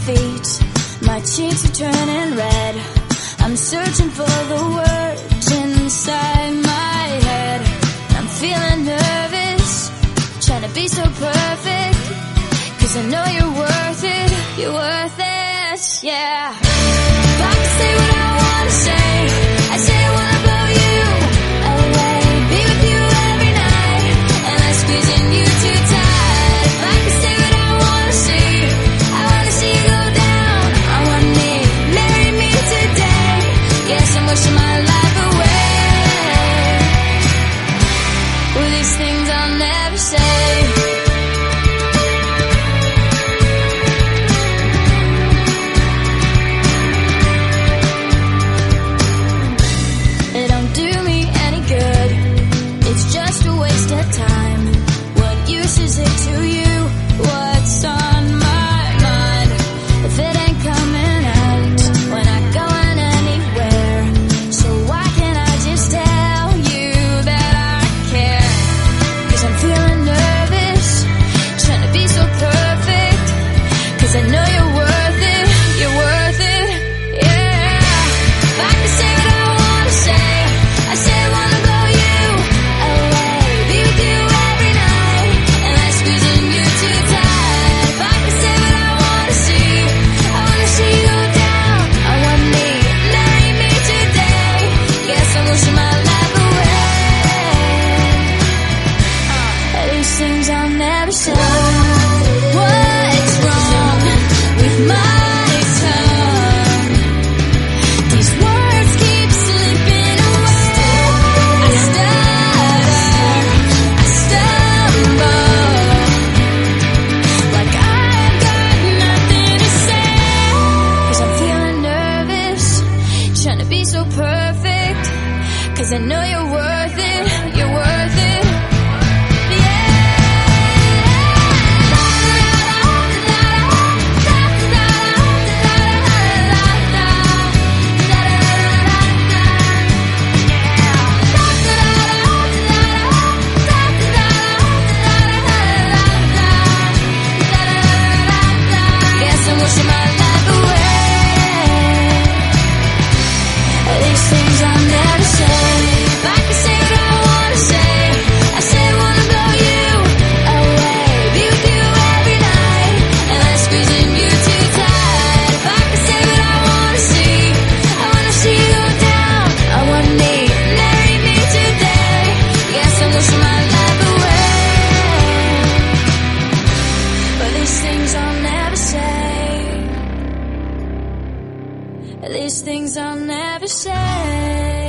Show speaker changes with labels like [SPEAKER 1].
[SPEAKER 1] feet, my cheeks are turning red. I'm searching for the words inside my head. I'm feeling nervous, trying to be so perfect, 'cause I know you're worth it, you're worth it, yeah. If I could say what I wanna say, I say I wanna blow you away, be with you every night, and I'm squeezing you too tight. If I could say what I wanna see, I wanna see you go down on one knee, marry me today. Yes, I'm wishing my life away. Well, these things I'll never say. It don't do me any good, it's just a waste of time. What use is it to you? What's on my mind? If it ain't coming out, we're not going anywhere. So why can't I just tell you that I care? 'Cause I'm feeling nervous, trying to be so perfect, 'cause I know you're worth it, you're worth it, yeah. If I could say what I wanna say, I say I wanna blow you away, be with you every night, and I'm squeezing you too tight. If I could say what I wanna see, I wanna see you go down on one knee, marry me today. Yes, I'm wishing my life away. These things I'll never say. What's wrong with my tongue? These words keep slipping away. I stutter, I stumble, like I've got nothing to say. 'Cause I'm feeling nervous, trying to be so perfect, 'cause I know you're worth it, you're worth it, Yes, I'm wishing my life away. These things I'll never say. If I could say what I wanna say, I say I wanna blow you away, be with you every night, and I'm squeezing you too tight. If I could say what I wanna see, I wanna see you go down on one knee, marry me today. Yes, I'm wishing my life away. But these things I'll never say. These things I'll never say.